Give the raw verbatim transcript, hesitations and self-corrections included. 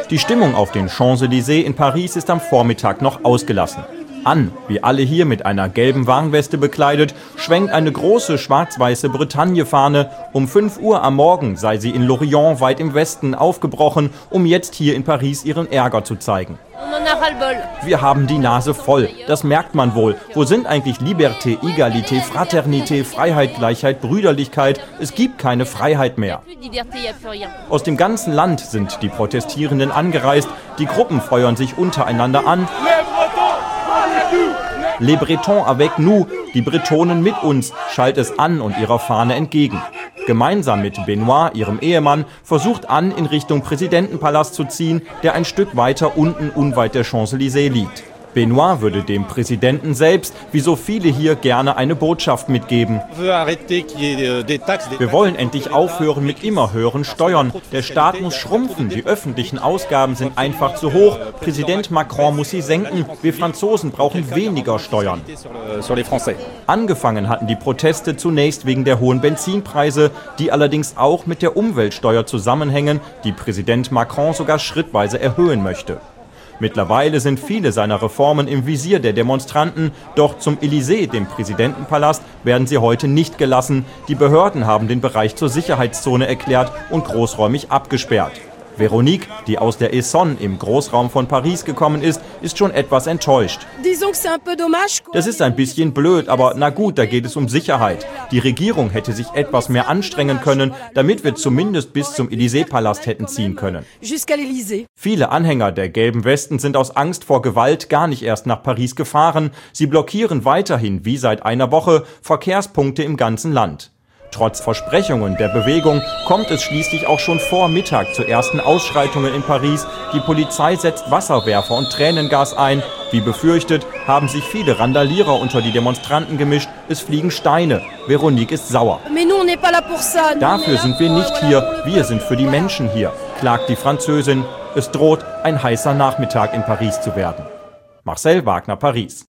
Die Stimmung auf den Champs-Élysées in Paris ist am Vormittag noch ausgelassen. Anne, wie alle hier mit einer gelben Warnweste bekleidet, schwenkt eine große schwarz-weiße Bretagne-Fahne. Um fünf Uhr am Morgen sei sie in Lorient weit im Westen aufgebrochen, um jetzt hier in Paris ihren Ärger zu zeigen. Wir haben die Nase voll, das merkt man wohl. Wo sind eigentlich Liberté, Egalité, Fraternité, Freiheit, Gleichheit, Brüderlichkeit? Es gibt keine Freiheit mehr. Aus dem ganzen Land sind die Protestierenden angereist. Die Gruppen feuern sich untereinander an. Les Bretons avec nous, die Bretonen mit uns, schallt es Anne und ihrer Fahne entgegen. Gemeinsam mit Benoit, ihrem Ehemann, versucht Anne in Richtung Präsidentenpalast zu ziehen, der ein Stück weiter unten unweit der Champs-Élysées liegt. Benoit würde dem Präsidenten selbst, wie so viele hier, gerne eine Botschaft mitgeben. Wir wollen endlich aufhören mit immer höheren Steuern. Der Staat muss schrumpfen, die öffentlichen Ausgaben sind einfach zu hoch. Präsident Macron muss sie senken. Wir Franzosen brauchen weniger Steuern. Angefangen hatten die Proteste zunächst wegen der hohen Benzinpreise, die allerdings auch mit der Umweltsteuer zusammenhängen, die Präsident Macron sogar schrittweise erhöhen möchte. Mittlerweile sind viele seiner Reformen im Visier der Demonstranten, doch zum Élysée, dem Präsidentenpalast, werden sie heute nicht gelassen. Die Behörden haben den Bereich zur Sicherheitszone erklärt und großräumig abgesperrt. Veronique, die aus der Essonne im Großraum von Paris gekommen ist, ist schon etwas enttäuscht. Das ist ein bisschen blöd, aber na gut, da geht es um Sicherheit. Die Regierung hätte sich etwas mehr anstrengen können, damit wir zumindest bis zum Élysée-Palast hätten ziehen können. Viele Anhänger der gelben Westen sind aus Angst vor Gewalt gar nicht erst nach Paris gefahren. Sie blockieren weiterhin, wie seit einer Woche, Verkehrspunkte im ganzen Land. Trotz Versprechungen der Bewegung kommt es schließlich auch schon vor Mittag zu ersten Ausschreitungen in Paris. Die Polizei setzt Wasserwerfer und Tränengas ein. Wie befürchtet, haben sich viele Randalierer unter die Demonstranten gemischt. Es fliegen Steine. Veronique ist sauer. Dafür sind wir nicht hier. Wir sind für die Menschen hier, klagt die Französin. Es droht ein heißer Nachmittag in Paris zu werden. Marcel Wagner, Paris.